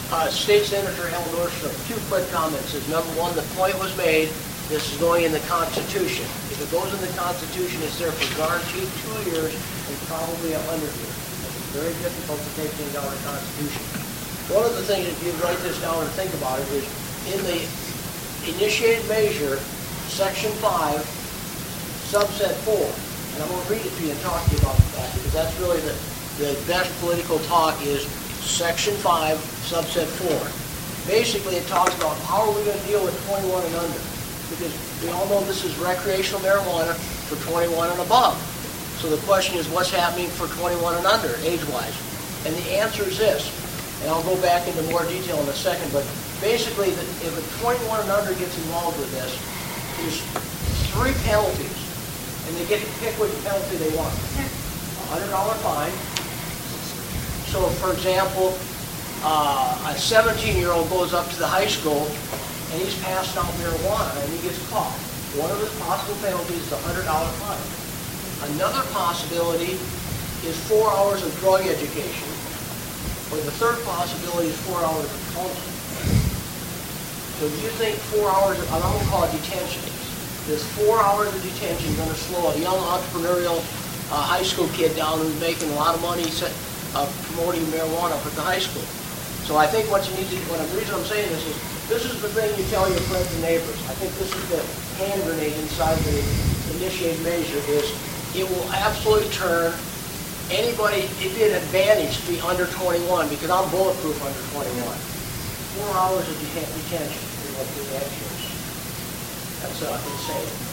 State Senator Al Northrup, two quick comments. Number one, the point was made, this is going in the Constitution. If it goes in the Constitution, it's there for guaranteed 2 years and probably 100 years. It's very difficult to take things out of the Constitution. One of the things, if you write this down and think about it, is in the initiated measure, Section 5, subset 4. And I'm going to read it to you and talk to you about that, because that's really the best political talk is Section 5, subset 4. Basically, it talks about how are we going to deal with 21 and under, because we all know this is recreational marijuana for 21 and above. So the question is, what's happening for 21 and under, age-wise? And the answer is this, and I'll go back into more detail in a second, but basically, if a 21 and under gets involved with this, there's 3 penalties, and they get to pick which penalty they want. $100 fine. So, for example, a 17-year-old goes up to the high school, and he's passing out marijuana, and he gets caught. One of the possible penalties is a $100 fine. Another possibility is 4 hours of drug education, or the third possibility is 4 hours of counseling. So do you think 4 hours of, I'm going to call it detention. This 4 hours of detention is going to slow a young entrepreneurial high school kid down who's making a lot of money promoting marijuana up at the high school. So I think what you need to do, the reason I'm saying this is the thing you tell your friends and neighbors. I think this is the hand grenade inside the initiated measure is it will absolutely turn anybody, it'd be an advantage to be under 21 because I'm bulletproof under 21. 4 hours of detention is what the action is. That's what I can say.